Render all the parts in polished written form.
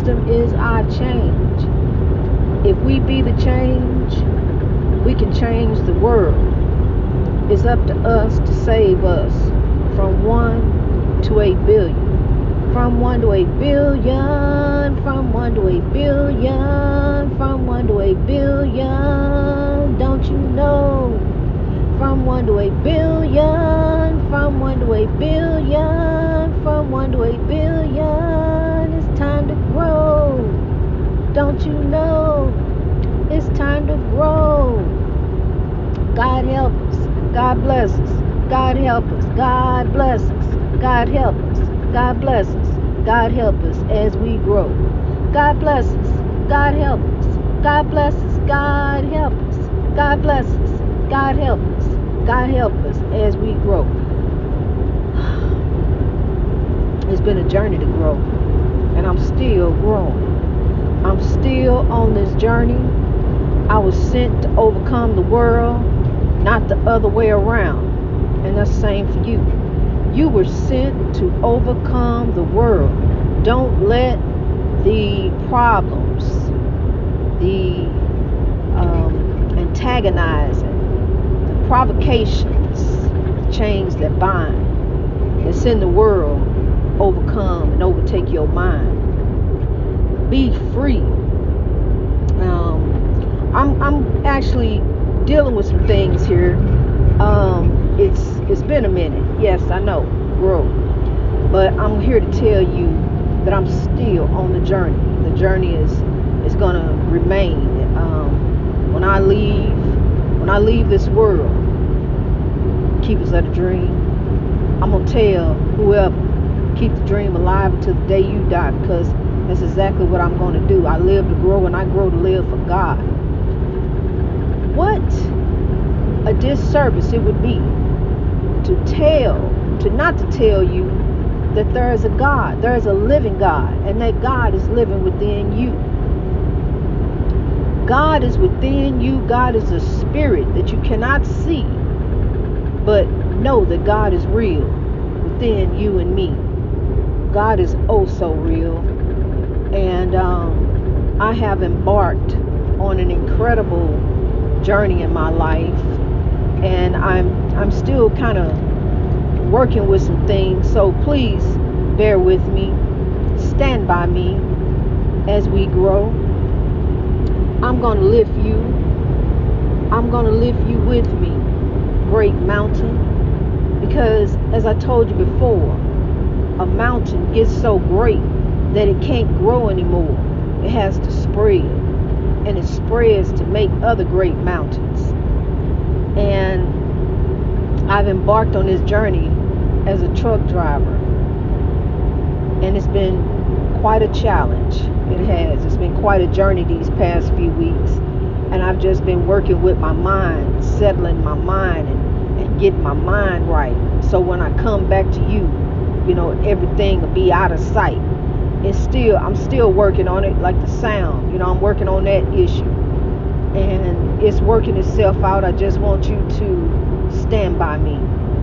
wisdom is our change. If we be the change, we can change the world. It's up to us to save us from 1 to 8 billion. From 1 to 8 billion. From 1 to 8 billion. From 1 to 8 billion. Don't you know? From 1 to 8 billion. From 1 to 8 billion. From 1 to 8 billion. It's time to grow. Don't you know? It's time to grow. God help us. God bless us. God help us. God bless us. God help us. God bless us. God help us as we grow. God bless us. God help us. God bless us. God help us. God bless us. God help us. God help us as we grow. It's been a journey to grow, and I'm still growing. I'm still on this journey. I was sent to overcome the world, not the other way around. And that's the same for you. You were sent to overcome the world. Don't let the problems, the antagonizing, the provocations, the chains that bind, that's in the world, overcome and overtake your mind. Be free. I'm actually dealing with some things here. It's been a minute. Yes, I know, growth. But I'm here to tell you that I'm still on the journey. The journey is gonna remain. When I leave this world, keepers of the dream, I'm gonna tell whoever, keep the dream alive until the day you die, because that's exactly what I'm gonna do. I live to grow, and I grow to live for God. What a disservice it would be not to tell you that there is a God, there is a living God, and that God is living within you. God is within you. God is a spirit that you cannot see, but know that God is real within you and me. God is oh so real, and I have embarked on an incredible journey in my life, and I'm still kind of working with some things, so please bear with me, stand by me as we grow. I'm going to lift you with me, great mountain, because as I told you before, a mountain gets so great that it can't grow anymore. It has to spread, and it spreads to make other great mountains. And I've embarked on this journey as a truck driver, and it's been quite a challenge. It has. It's been quite a journey these past few weeks, and I've just been working with my mind, settling my mind, and getting my mind right. So when I come back to you, everything will be out of sight. I'm still working on it, like the sound. I'm working on that issue, and it's working itself out. I just want you to stand by me.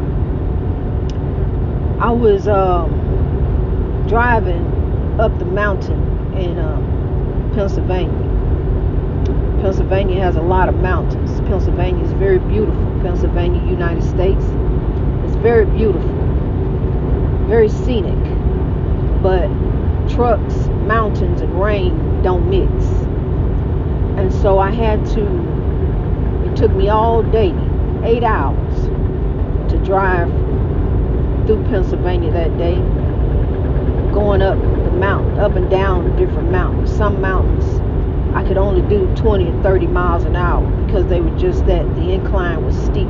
I was driving up the mountain in Pennsylvania. Pennsylvania has a lot of mountains. Pennsylvania is very beautiful. Pennsylvania, United States. It's very beautiful, very scenic, but trucks, mountains, and rain don't mix. And so it took me all day, 8 hours, to drive through Pennsylvania that day, going up the mountain, up and down the different mountains. Some mountains I could only do 20 and 30 miles an hour because they were just the incline was steep.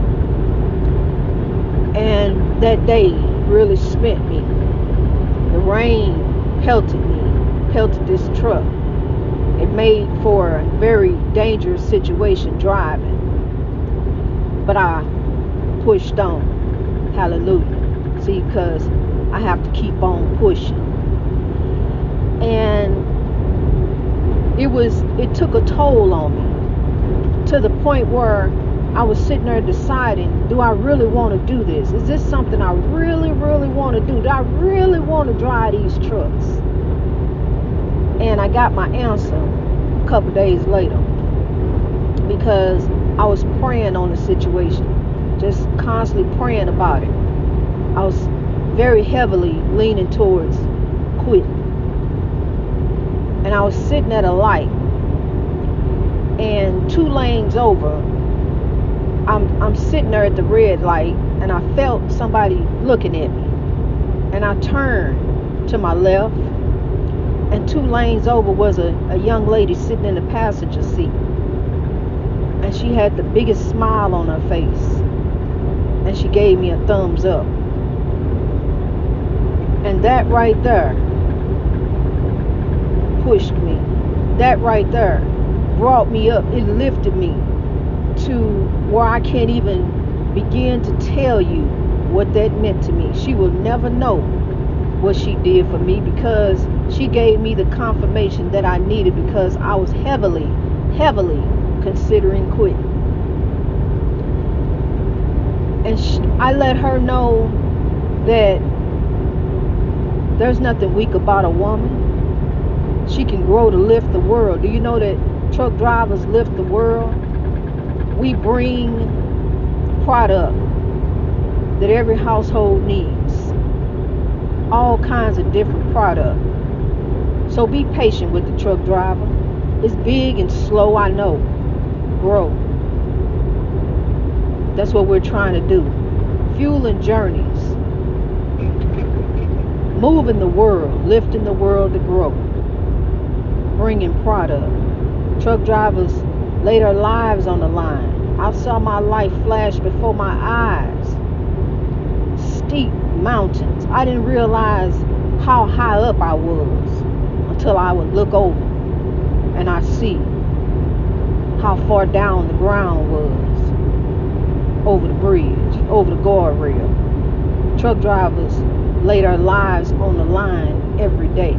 And that day really spent me. The rain pelted this truck. It made for a very dangerous situation driving. But I pushed on. Hallelujah. See, because I have to keep on pushing. And it took a toll on me, to the point where I was sitting there deciding, do I really want to do this? Is this something I really, really want to do? Do I really want to drive these trucks? And I got my answer a couple days later, because I was praying on the situation, just constantly praying about it. I was very heavily leaning towards quitting. And I was sitting at a light, and 2 lanes over, I'm sitting there at the red light, and I felt somebody looking at me. And I turned to my left, and 2 lanes over was a young lady sitting in the passenger seat. And she had the biggest smile on her face, and she gave me a thumbs up. And that right there pushed me. That right there brought me up. It lifted me to where I can't even begin to tell you what that meant to me. She will never know what she did for me, because she gave me the confirmation that I needed, because I was heavily considering quitting. And I let her know that there's nothing weak about a woman. She can grow to lift the world. Do you know that truck drivers lift the world? We bring product that every household needs. All kinds of different product. So be patient with the truck driver. It's big and slow, I know. Grow. That's what we're trying to do. Fueling journeys. Moving the world. Lifting the world to grow. Bringing product. Truck drivers lay their lives on the line. I saw my life flash before my eyes. Steep mountains. I didn't realize how high up I was until I would look over and I see how far down the ground was, over the bridge, over the guardrail. Truck drivers lay their lives on the line every day.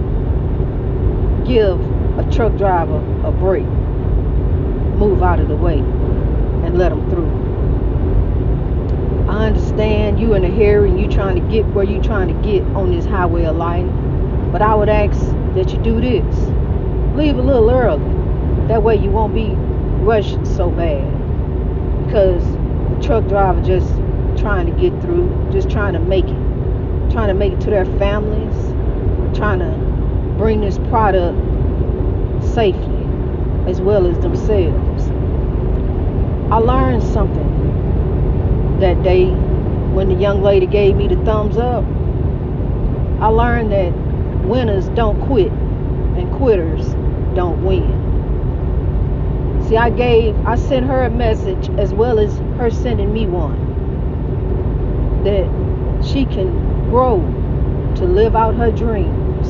Give a truck driver a break. Move out of the way and let them through. I understand you in a hurry and you trying to get where you trying to get on this highway of life, but I would ask that you do this. Leave a little early. That way you won't be rushing so bad, because the truck driver just trying to get through, just trying to make it to their families, trying to bring this product safely as well as themselves. I learned something that day when the young lady gave me the thumbs up. I learned that winners don't quit and quitters don't win. See, I sent her a message as well as her sending me one, that she can grow to live out her dreams.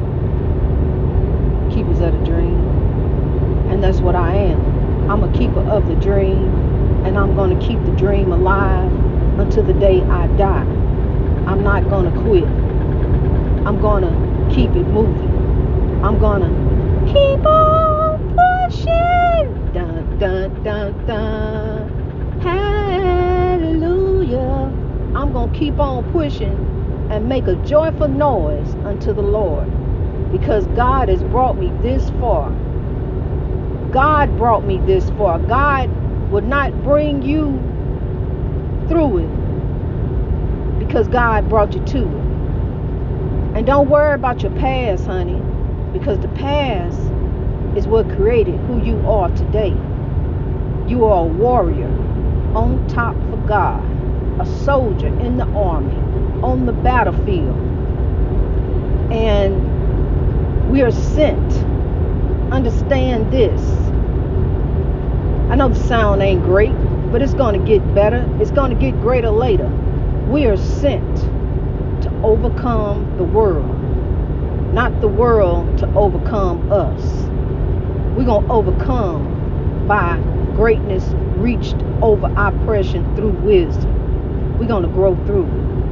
Keepers of the dream. And that's what I am. I'm a keeper of the dream, and I'm going to keep the dream alive until the day I die. I'm not going to quit. I'm going to keep it moving. I'm going to keep on pushing. Dun, dun, dun, dun. Hallelujah. I'm going to keep on pushing and make a joyful noise unto the Lord, because God has brought me this far. God brought me this far. God would not bring you through it because God brought you to it. And don't worry about your past, honey, because the past is what created who you are today. You are a warrior on top for God, a soldier in the army, on the battlefield. And we are sent. Understand this. I know the sound ain't great, but it's going to get better. It's going to get greater later. We are sent to overcome the world, not the world to overcome us. We're going to overcome by greatness reached over oppression through wisdom. We're going to grow through.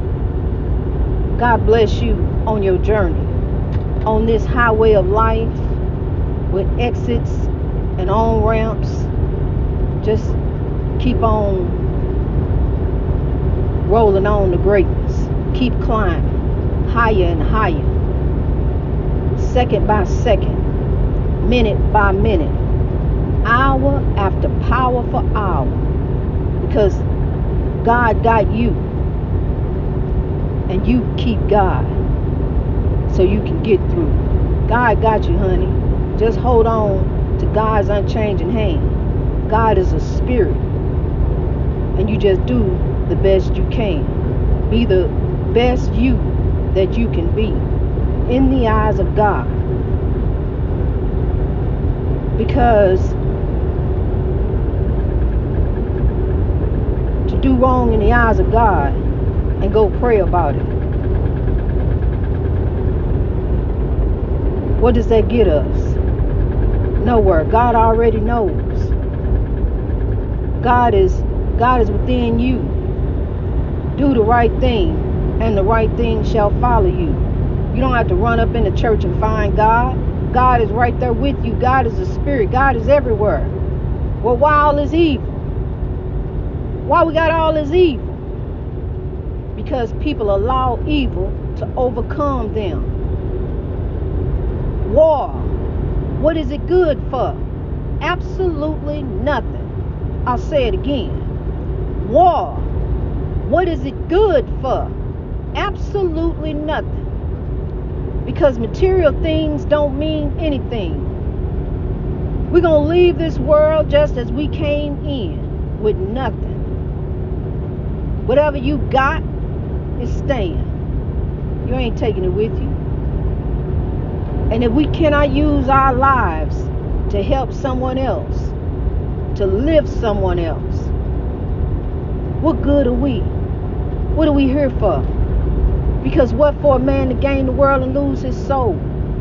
God bless you on your journey, on this highway of life with exits and on-ramps. Just keep on rolling on to greatness. Keep climbing higher and higher. second by second, minute by minute, hour after powerful hour, because God got you, and you keep God so you can get through. God got you, honey. Just hold on to God's unchanging hand. God is a spirit, and you just do the best you can. Be the best you that you can be in the eyes of God. Because to do wrong in the eyes of God and go pray about it, what does that get us? Nowhere. God already knows. God is within you. Do the right thing, and the right thing shall follow you. You don't have to run up in the church and find God. God is right there with you. God is a spirit. God is everywhere. Well, why all this evil? Why we got all this evil? Because people allow evil to overcome them. War. What is it good for? Absolutely nothing. I'll say it again. War. What is it good for? Absolutely nothing. Because material things don't mean anything. We're going to leave this world just as we came in, with nothing. Whatever you got is staying. You ain't taking it with you. And if we cannot use our lives to help someone else, to lift someone else, what good are we? What are we here for? Because what for a man to gain the world and lose his soul?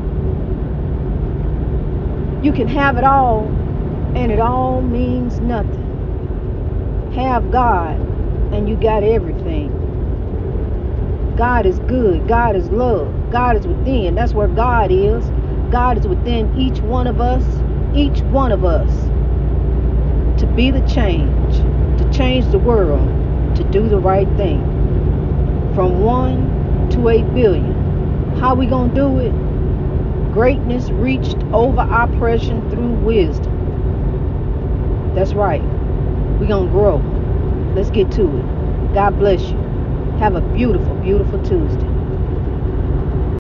You can have it all, and it all means nothing. Have God, and you got everything. God is good. God is love. God is within. That's where God is. God is within each one of us. Each one of us. To be the change. To change the world. To do the right thing. From 1 to 8 billion. How we gonna do it? Greatness reached over oppression through wisdom. That's right. We gonna grow. Let's get to it. God bless you. Have a beautiful, beautiful Tuesday.